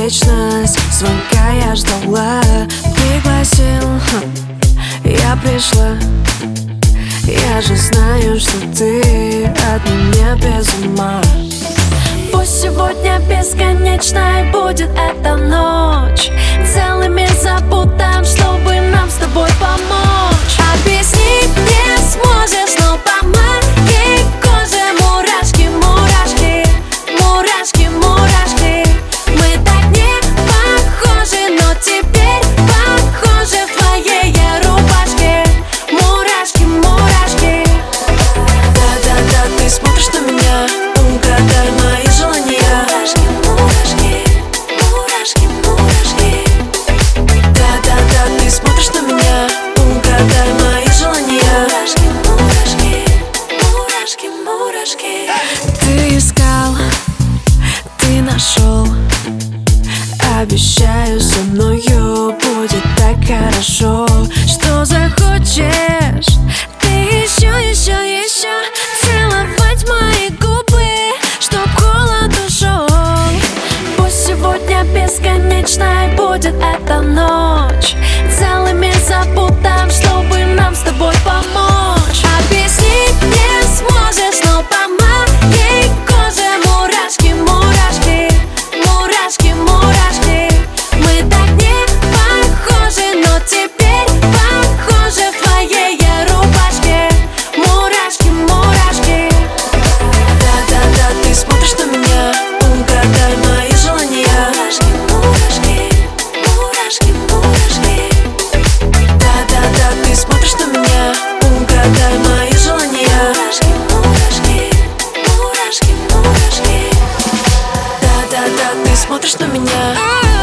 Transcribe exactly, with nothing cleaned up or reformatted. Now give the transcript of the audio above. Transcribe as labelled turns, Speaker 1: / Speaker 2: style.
Speaker 1: вечность звонка я ждала. Пригласил, я пришла. Я же знаю, что ты от меня без ума. Пусть сегодня бесконечной будет эта ночь. Целыми запутаем, чтобы нам с тобой помочь. Объяснить не сможешь, но по моей коже мурашки, мурашки, мурашки, мурашки. Мы так не похожи, но теперь похожи в твоей рубашке. Мурашки, мурашки. Да-да-да, ты смотришь на меня, угадай мои желания. Мурашки, мурашки, мурашки, мурашки. Да-да-да, ты смотришь на меня, угадай мои желания. Мурашки, мурашки, мурашки. Ты искал, ты нашел. Обещаю, со мною будет так хорошо. Что захочешь, ты еще, еще, еще целовать мои губы, чтоб холод ушел. Пусть сегодня бесконечной будет эта ночь. Целыми запутаем, чтобы нам с тобой помочь. Объяснить не сможешь, но по моей коже мурашки, мурашки, мурашки, мурашки. Мы так не похожи, но теперь похожи в твоей рубашке. Мурашки, мурашки. Да-да-да, ты смотришь на меня, угадай мои желания. Мурашки, мурашки, мурашки. Да-да-да, ты смотришь на меня, угадай мои желания. Мурашки, мурашки, мурашки. Да-да-да, ты смотришь на меня.